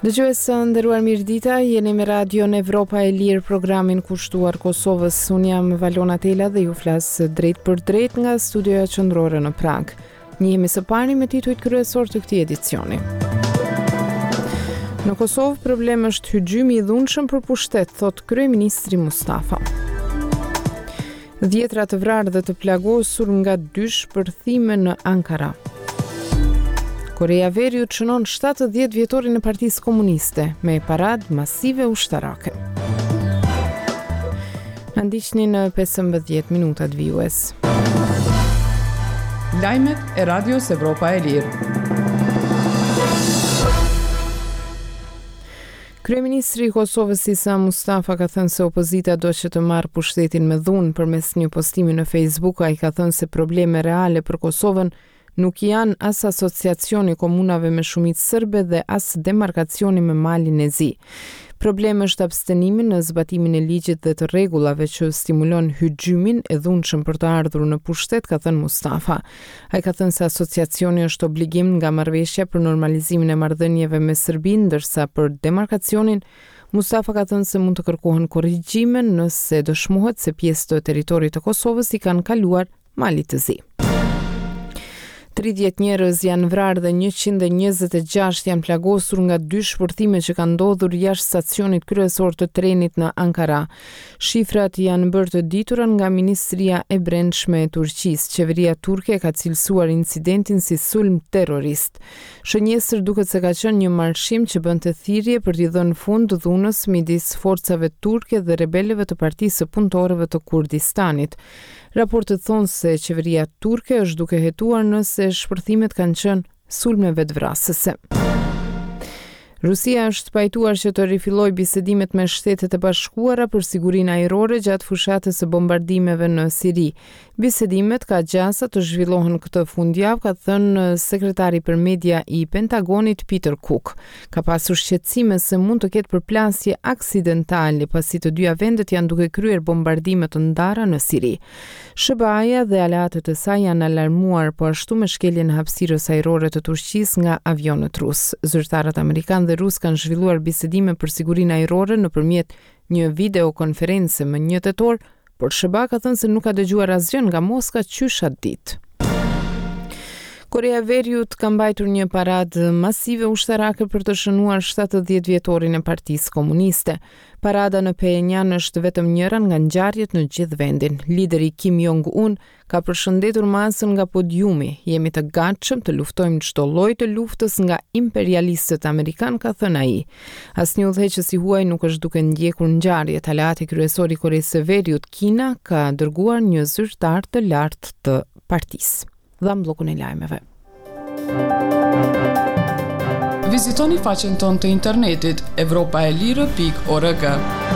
Dëgjues së nderuar mirëdita, jeni me Radio në Evropa e Lirë, programin kushtuar Kosovës. Unë jam Valona Tela dhe ju flas drejt për drejt nga studioja qendrore në Prag. Njihemi së pari me titujt kryesor të këtij edicioni. Në Kosovë problem është hyxhymi i dhunshëm për pushtet, thot kryeministri Mustafa. Dhjetra të vrarë dhe të plagosur nga dysh përthime në Ankara. Korea Veriut shënon 70 vjetorin e Partisë Komuniste me paradë masive ushtarake. Na ndiqni në 15 minutat vijues. Lajmet e Radios Evropa e Lirë. Kryeministri i Kosovës Isa Mustafa ka thënë se opozita do që të marrë pushtetin me dhunë përmes një postimi në Facebook. Ai ka thënë se probleme reale për Kosovën nuk janë as asociacioni komunave me shumicë serbe dhe as demarkacioni me Malin e Zi. Problemi është abstenimi në zbatimin e ligjit dhe të rregullave që stimulon hyxhymin e dhunshëm për të ardhur në pushtet, ka thënë Mustafa. Ai ka thënë se asociacioni është obligim nga marrëveshja për normalizimin e marrëdhënieve me Serbinë, ndërsa për demarkacionin Mustafa ka thënë se mund të kërkohen korrigjime nëse dëshmohet se pjesë të territorit të Kosovës i kanë kaluar Malit të Zi. 30 njerëz janë vrarë dhe 126 janë plagosur nga dy shpërthime që kanë ndodhur jashtë stacionit kryesor të trenit në Ankara. Shifrat janë bërë të ditura nga Ministria e Brendshme e Turqisë. Qeveria turke ka cilësuar incidentin si sulm terrorist. Shënjesër duket se ka qenë një marrëshim që bënte thirrje për t'i dhënë fund dhunës midis forcave turke dhe rebelëve të Partisë së Punëtorëve të Kurdistanit. Raportet thonë se qeveria turke është duke hetuar nëse shpërthimet kanë qenë sulme vetvrasëse. Rusia është pajtuar që të rifillojë bisedimet me Shtetet e Bashkuara për sigurinë ajrore gjatë fushatës së bombardimeve në Siri. Bisedimet ka gjasa të zhvillohen këtë fundjavë, ka thënë sekretari për media i Pentagonit Peter Cook. Ka pasur shqetësime se mund të ketë përplasje aksidentale pasi të dyja vendet janë duke kryer bombardime të ndara në Siri. SBA-ja dhe aleatët e saj janë alarmuar po ashtu me shkeljen e hapësirës ajrore të Turqisë nga avionët rus. Zyrtarët amerikanë dhe rus kanë zhvilluar bisedime për sigurinë ajrore nëpërmjet një videokonferencë më 1 tetor, por SBA ka thënë se nuk ka dëgjuar asgjë nga Moska qysh atë ditë. Korea Veriut ka mbajtur një paradë masive ushtarake për të shënuar 70 vjetorin e Partisë Komuniste. Parada në Pyongyang është vetëm njëra nga ngjarjet në gjithë vendin. Lideri Kim Jong-un ka përshëndetur masën nga podiumi. Jemi të gatshëm të luftojmë çdo lloj të luftës nga imperialistët amerikan, ka thënë ai. Asnjë udhëheqës i huaj nuk është duke ndjekur ngjarjet. Aleati kryesor i Koresë së Veriut, Kina, ka dërguar një zyrtar të lartë të partisë. Dham bllokun e lajmeve. Vizitoni faqen tonë të internetit evropaelire.org.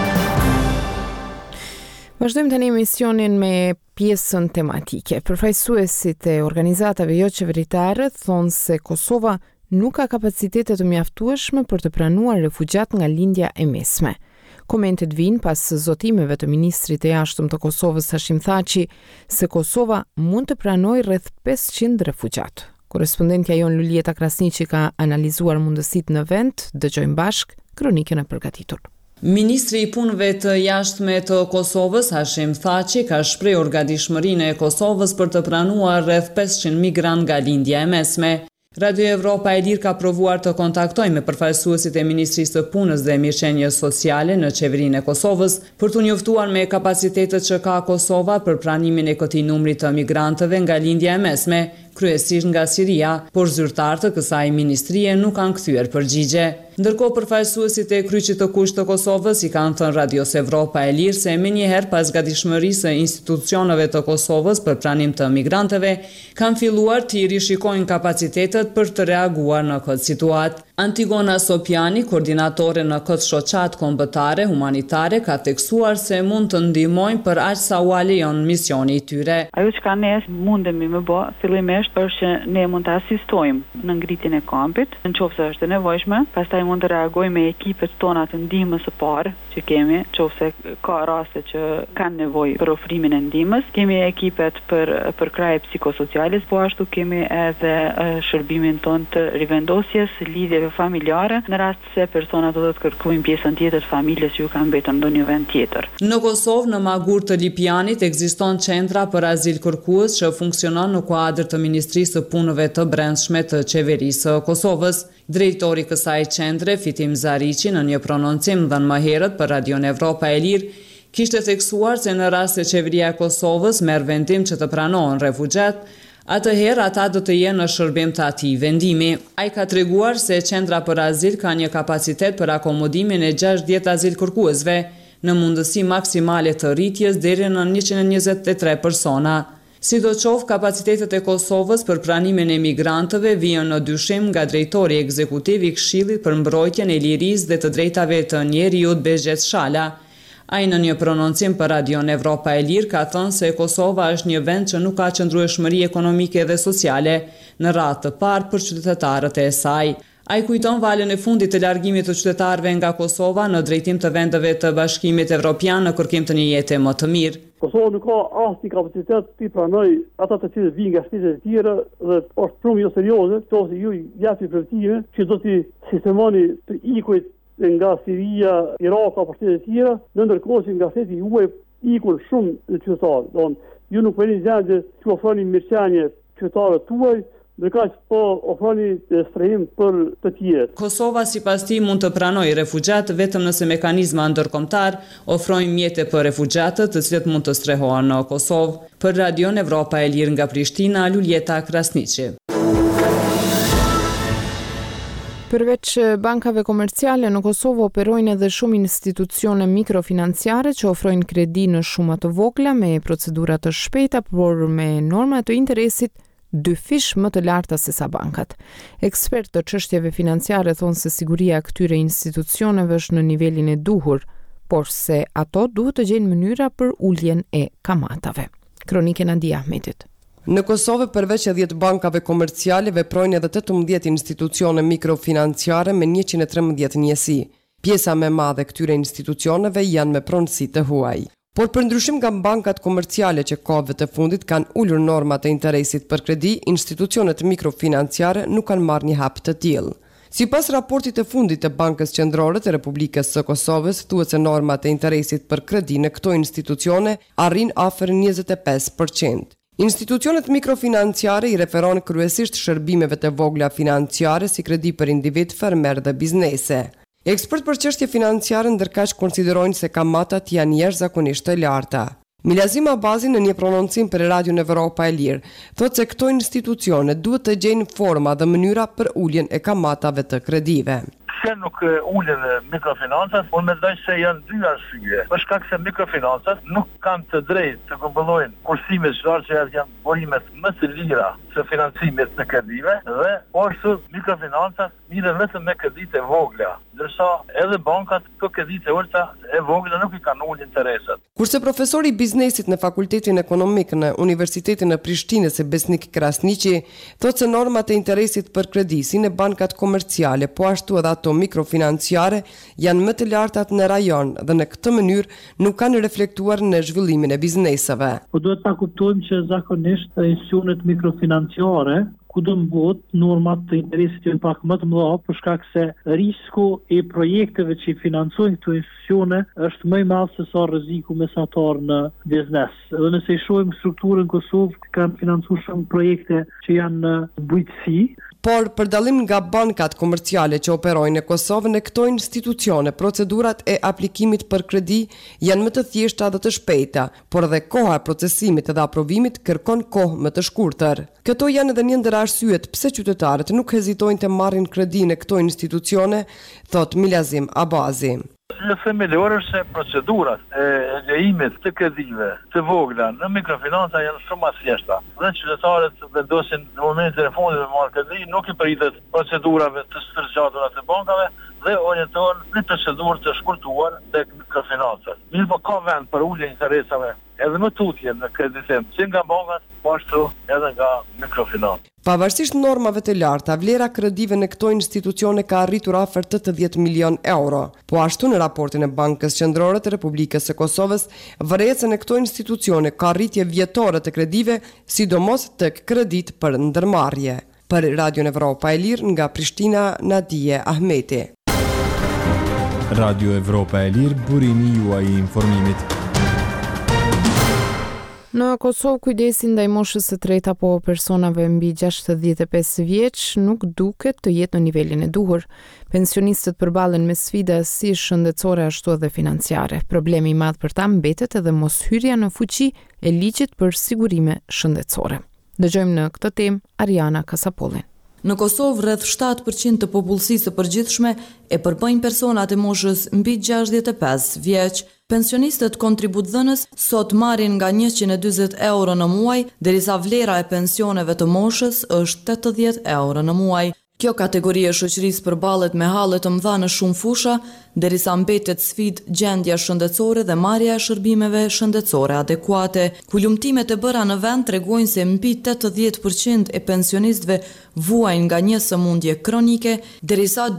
Vazhdojmë tani emisionin me pjesën tematike. Përfaqësuesit e organizatave jo qeveritare thonë se Kosova nuk ka kapacitete të mjaftueshme për të pranuar refugjat nga lindja e mesme. Komentet vijnë pas zotimeve të ministrit të jashtëm të Kosovës Hashim Thaçi se Kosova mund të pranojë rreth 500 refugjat. Korrespondentja jon Lulieta Krasniqi ka analizuar mundësitë në vend, dëgjojmë bashk kronikën e përgatitur. Ministri i punëve të jashtme të Kosovës, Hashim Thaçi, ka shprehur gatishmërinë e Kosovës për të pranuar rreth 500 migrantë nga lindja e mesme. Radio Evropa e Lirë ka provuar të kontaktojë me përfaqësuesit e Ministrisë së Punës dhe Mirëqenies Sociale në qeverinë e Kosovës për t'u njoftuar me kapacitetet që ka Kosova për pranimin e këtij numri të migrantëve nga lindja e mesme, kryesisht nga Siria, por zyrtarët të kësaj ministrie nuk kanë kthyer përgjigje. Ndërkohë përfaqësuesit e kryqit të kusht të Kosovës i kanë thënë Radios Evropa e Lirë se menjëherë pas gatishmërisë së institucioneve të Kosovës për pranim të migrantëve, kanë filluar të rishikojnë kapacitetet për të reaguar në këtë situatë. Antigona Sopjani, koordinatore në këtë shoqat kombëtare humanitare, ka theksuar se mund të ndihmojnë për aq sa u lejon misioni i tyre. Ajo që ne mundemi më bë fillimisht është që ne mund të asistojmë në ngritjen e kampit, nëse është e nevojshme, pastaj mund të reagojmë me ekipet tona të ndihmës së parë që kemi, nëse ka raste që kanë nevojë për ofrimin e ndihmës. Kemi ekipet për kraje psikosociale, po ashtu kemi edhe shërbimin ton të rivendosjes, lidhjeve kredive familjare, në rast se persona do të kërkojnë pjesën tjetër të familjes që ju ka mbetur në ndonjë vend tjetër. Në Kosovë, në Magur të Lipjanit, ekziston qendra për azil kërkues që funksionon në kuadër të Ministrisë së Punëve të Brendshme të Qeverisë së Kosovës. Drejtori i kësaj qendre, Fitim Zariqi, në një prononcim dhënë më herët për Radion Evropa e Lirë, kishte theksuar se në rast se qeveria e Kosovës merr vendim që të pranohen refugjat, atëherë ata do të jenë në shërbim të atij vendimi. Ai ka treguar se qendra për azil ka një kapacitet për akomodimin e 60 azil kërkuesve në mundësi maksimale të rritjes deri në 123 persona. Sidoqoftë, kapacitetet e Kosovës për pranimin e migrantëve vijnë në dyshim nga drejtori ekzekutiv i Këshillit për mbrojtjen e lirisë dhe të drejtave të njerëzit Bezhet Shala. Ai në një prononcim për Radion Evropa e Lirë ka thënë se Kosova është një vend që nuk ka qëndrueshmëri ekonomike dhe sociale në radhë të parë për qytetarët e saj. Ai kujton valën e fundit të largimit të qytetarëve nga Kosova në drejtim të vendeve të Bashkimit Evropian në kërkim të një jete më të mirë. Kosova nuk ka asnjë kapacitet të pranojë ata të cilët vijnë nga shtetet e tjera dhe është shumë jo serioze, ose ju japi preventive që do të sistemoni të ikujt nga Siria, Irak apo shtete të tjera, ndërkohë që nga shteti juaj ikun shumë qytetarë. Ju nuk vjen gjendje që ofroni mirëqenie qytetarëve tuaj, ndërkaq po ofroni strehim për të tjerë. Kosova sipas tij mund të pranojë refugjat vetëm nëse mekanizma ndërkombëtar ofrojnë mjete për refugjatët të cilët mund të strehohen në Kosovë. Për Radion Evropa e Lirë nga Prishtina, Luljeta Krasniqi. Përveç bankave komerciale, në Kosovë operojnë edhe shumë institucione mikrofinanciare që ofrojnë kredi në shuma të vogla me procedura të shpejta, por me norma të interesit 2 fish më të larta se sa bankat. Ekspertë të çështjeve financiare thonë se siguria e këtyre institucioneve është në nivelin e duhur, por se ato duhet të gjejnë mënyra për uljen e kamatave. Kronike Nadia Ahmetit. Në Kosovë, përveç e 10 bankave komerciale, veprojnë edhe 18 institucione mikrofinanciare me 113 njësi. Pjesa më e madhe këtyre institucioneve janë me pronësi të huaj. Por për ndryshim nga bankat komerciale që kohëve të fundit kanë ulur normat e interesit për kredi, institucionet mikrofinanciare nuk kanë marrë një hap të tillë. Sipas raportit të fundit të Bankës Qendrore të Republikës së Kosovës, thuhet se normat e interesit për kredi në këto institucione arrin afër 25%. Institucionet mikrofinanciare i referon kryesisht shërbimeve të vogla financiare si kredi për individ, fermer dhe biznese. Ekspert për çështje financiare ndërkaq konsiderojnë se kamatat janë jashtëzakonisht të larta. Milazim Abazi në një prononcim për Radion Evropa e Lirë thotë se këto institucione duhet të gjejnë forma dhe mënyra për uljen e kamatave të kredive. Pse nuk ulen mikrofinancat, unë mendoj se janë 2 arsye. Për shkak se mikrofinancat nuk kanë të drejtë të këmbëllojnë kursimet çfarë që janë burimet më të lira të financimit të kredive dhe ashtu mikrofinancat mirën vetëm me kredite vogla, ndërsa edhe bankat këto kredite ulta e vogla nuk i kanë ulë interesat. Kurse profesori i biznesit në Fakultetin Ekonomik në Universitetin e Prishtinës Besnik Krasniqi thotë se normat e interesit për kredi si në bankat komerciale, po ashtu edhe ato mikrofinanciare janë më të lartat në rajon dhe në këtë mënyrë nuk kanë reflektuar në zhvillimin e bizneseve. Po duhet ta kuptojmë që zakonisht institucionet mikrofinanciare ku do mbot normat të interesit janë pak më të mëdha për shkak se risku i projekteve që i financojnë këto institucione është më i madh se sa rreziku mesatar në biznes. Dhe nëse i shohim strukturën në Kosovë, kanë financuar shumë projekte që janë në bujqësi. Por për dallim nga bankat komerciale që operojnë në Kosovë, në këto institucione procedurat e aplikimit për kredi janë më të thjeshta dhe të shpejta, por edhe koha e procesimit dhe aprovimit kërkon kohë më të shkurtër. Këto janë edhe një ndër arsyet pse qytetarët nuk hezitojnë të marrin kredi në këto institucione, thot Milazim Abazi. Në themelor është se procedurat e lejimit të kredive të vogla në mikrofinanca janë shumë më thjeshta. Dhe qytetarët vendosin në momentin e fundit me marrë kredi, nuk i pritet procedurave të stërgjatura të bankave dhe orientohen në procedurë të shkurtuar tek mikrofinancat. Mirë po ka vend për ulje interesave edhe më tutje në kreditim, si nga bankat, po ashtu edhe nga mikrofinancat. Pavarësisht normave të larta, vlera kredive në këto institucione ka arritur afër 80 milion euro. Po ashtu në raportin e Bankës Qendrore të Republikës së Kosovës, vërehet se në këto institucione ka rritje vjetore të kredive, sidomos tek kredit për ndërmarrje. Për Radion Evropa e Lirë nga Prishtina, Nadije Ahmeti. Radio Evropa e Lirë, burimi juaj I informimit. Në Kosovë, kujdesi ndaj moshës së tretë apo personave mbi 65 vjeç nuk duket të jetë në nivelin e duhur. Pensionistët përballen me sfida si shëndetësore ashtu edhe financiare. Problemi I madh për ta mbetet edhe moshyrja në fuqi e ligjit për sigurime shëndetësore. Dëgjojmë në këtë temë Ariana Kasapollin. Në Kosovë, rreth 7% të popullsisë së përgjithshme e përbëjnë personat e moshës mbi 65 vjeç. Pensionistët kontributdhënës sot marrin nga 140 euro në muaj, derisa vlera e pensioneve të moshës është 80 euro në muaj. Kjo kategori e shoqërisë përballet me halle të mëdha në shumë fusha, derisa mbetet sfidë gjendja shëndetësore dhe marrja e shërbimeve shëndetësore adekuate. Kulumtimet e bëra në vend tregojnë se mbi 80% e pensionistëve vuajnë nga një sëmundje kronike, derisa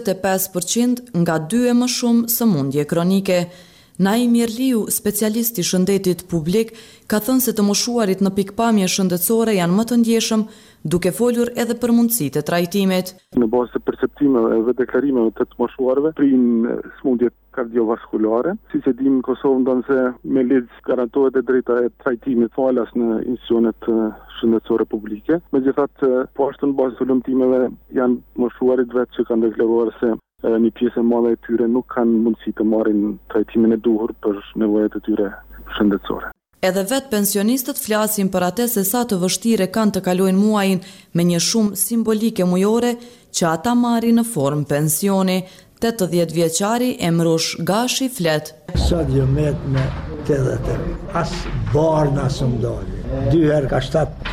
45% nga 2 e më shumë sëmundje kronike. Naim Mirliu, specialist I shëndetit publik, ka thënë se të moshuarit në pikpamje shëndetësore janë më të ndjeshëm, duke folur edhe për mundësitë e trajtimit. Në bazë të perceptimeve dhe deklarimeve të moshuarve, prinë smundjet kardiovaskulare. Siç e dimë, Kosovë ndonë se me ligj garantohet e drejta e trajtimit falas në institucionet shëndetësore publike. Megjithatë, po ashtu në bazë të lëmtimeve janë moshuarit vetë që kanë deklaruar se një pjesë e madhe e tyre nuk kanë mundësi të marrin trajtimin e duhur për nevojat e tyre shëndetësore. Edhe vetë pensionistët flasin për atë se sa të vështire kanë të kalojnë muajin me një shumë simbolike mujore që ata marrin në formë pensioni. 80 vjeçari Emrush Gashi flet. Sot jo met me 80, as barna së mdoli. 2 herë ka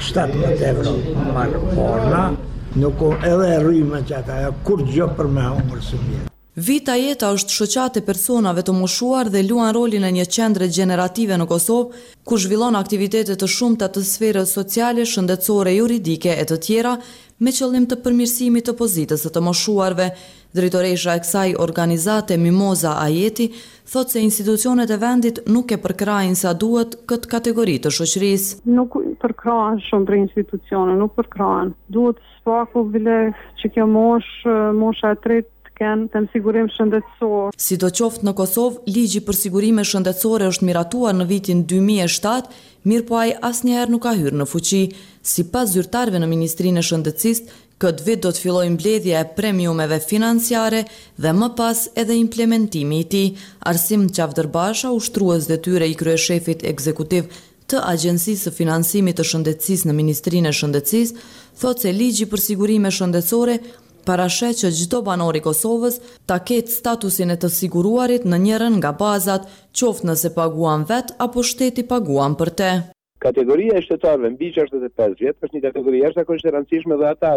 17 euro marrë barna, nuk edhe rrymë që ata, kur gjë për me humër së mjetë. Vita Jeta është shoqatë e personave të moshuar dhe luan rolin e një qendre gjenerative në Kosovë, ku zhvillon aktivitete të shumta të sferës sociale, shëndetësore, juridike e të tjera, me qëllim të përmirësimit të pozitës së të moshuarve. Drejtoresha e kësaj organizate Mimoza Ajeti thotë se institucionet e vendit nuk e përkrajnë sa duhet këtë kategori të shoqërisë. Nuk përkrahen shumë për institucione, nuk përkrahen. Duhet spaku bile që kjo mosha e tretë kanë të sigurim shëndetësor. Sidoqoftë në Kosovë, ligji për sigurime shëndetësore është miratuar në vitin 2007, mirë po ai asnjëherë nuk ka hyrë në fuqi. Sipas zyrtarëve në Ministrinë e Shëndetësisë, këtë vit do të fillojë mbledhja e premiumeve financiare dhe më pas edhe implementimi I tij. Arsim Qavdërbasha, ushtrues detyre I kryeshefit ekzekutiv të Agjencisë së Financimit të Shëndetësisë në Ministrinë e Shëndetësisë, thotë se ligji për sigurime shëndetësore parashet që çdo banor I Kosovës ta ketë statusin e të siguruarit në njërin nga bazat, qoftë nëse paguan vet apo shteti paguan për te. Kategoria e shtetarëve mbi 65 vjet është një kategori jashtëzakonisht e rëndësishme dhe ata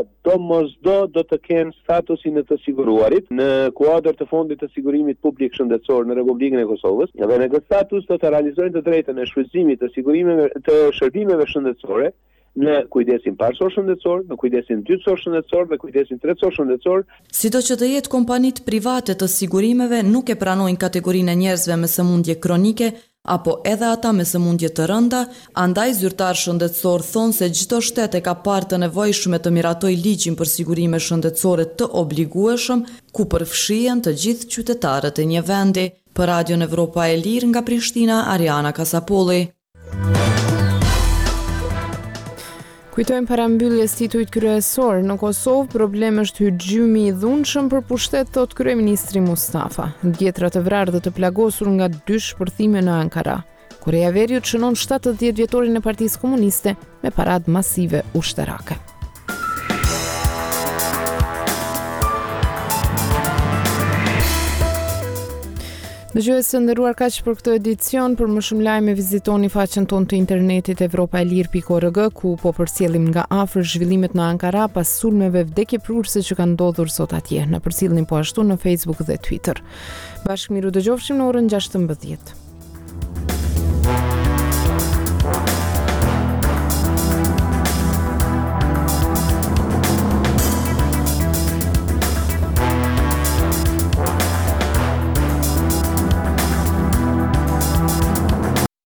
do të kenë statusin e të siguruarit në kuadër të fondit të sigurimit publik shëndetësor në Republikën e Kosovës dhe në këtë status do të realizojnë të drejtën e shfrytëzimit të shërbimeve shëndetësore në kujdesin parësor shëndetësor, në kujdesin dytësor shëndetësor dhe kujdesin tretësor shëndetësor. Sido që të jetë kompanitë private të sigurimeve nuk e pranojnë kategorinë e njerëzve me sëmundje kronike apo edhe ata me sëmundje të rënda, andaj zyrtar shëndetësor thonë se çdo shtet e ka parë të nevojshme të miratojë ligjin për sigurime shëndetësore të obligueshëm, ku përfshihen të gjithë qytetarët e një vendi. Për Radion Evropa e Lirë nga Prishtina, Ariana Kasapolli. Kujtojmë parambyljes titujt kryesor, në Kosovë problem është hyrgjymi I dhunshëm për pushtet, thot kryeministri Mustafa. Djetra të vrarë dhe të plagosur nga 2 shpërthime në Ankara. Korea e Veriut shënon 70 vjetorin e Partisë Komuniste me parad masive ushtarake. Dëgjues të nderuar, kaq për këtë edicion. Për më shumë lajme vizitoni faqen tonë të internetit evropaelir.org, ku po përcjellim nga afër zhvillimet në Ankara pas sulmeve vdekjeprurëse që kanë ndodhur sot atje. Na përcjellni po ashtu në Facebook dhe Twitter. Bashkë miru dëgjofshim në orën 16.